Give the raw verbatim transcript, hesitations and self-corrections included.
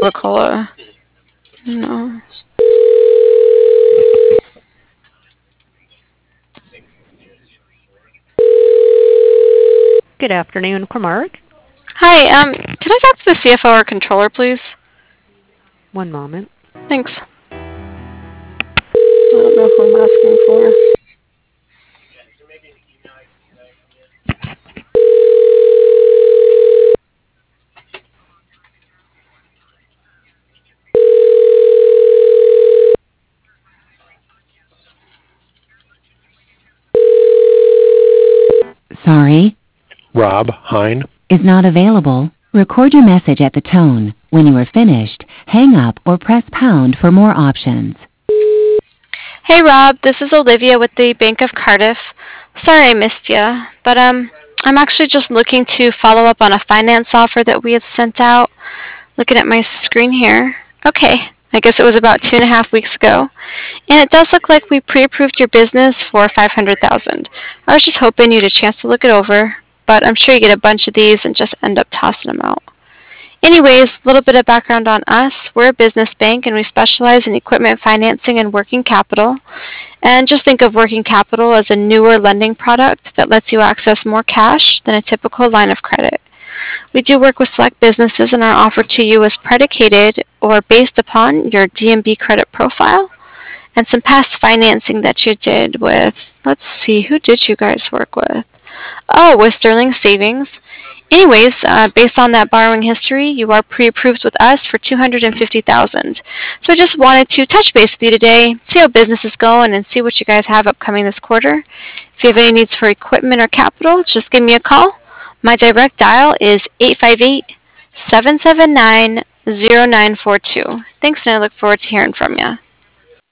Coca-Cola. No. Good afternoon, Cromark. Hi, um, can I talk to the C F O or controller, please? One moment. Thanks. I don't know who I'm asking for. Sorry, Rob Hine. is not available. Record your message at the tone. When you are finished, hang up or press pound for more options. Hey, Rob, this is Olivia with the Bank of Cardiff. Sorry I missed you, but um, I'm actually just looking to follow up on a finance offer that we had sent out. Looking at my screen here. Okay, I guess it was about two and a half weeks ago. And it does look like we pre-approved your business for five hundred thousand dollars. I was just hoping you'd a chance to look it over, but I'm sure you get a bunch of these and just end up tossing them out. Anyways, a little bit of background on us. We're a business bank and we specialize in equipment financing and working capital. And just think of working capital as a newer lending product that lets you access more cash than a typical line of credit. We do work with select businesses and our offer to you is predicated or based upon your D M B credit profile and some past financing that you did with, let's see, who did you guys work with? Oh, with Sterling Savings. Anyways, uh, based on that borrowing history, you are pre-approved with us for two hundred fifty thousand dollars. So I just wanted to touch base with you today, see how business is going, and see what you guys have upcoming this quarter. If you have any needs for equipment or capital, just give me a call. My direct dial is eight five eight, seven seven nine, zero nine four two. Thanks, and I look forward to hearing from you.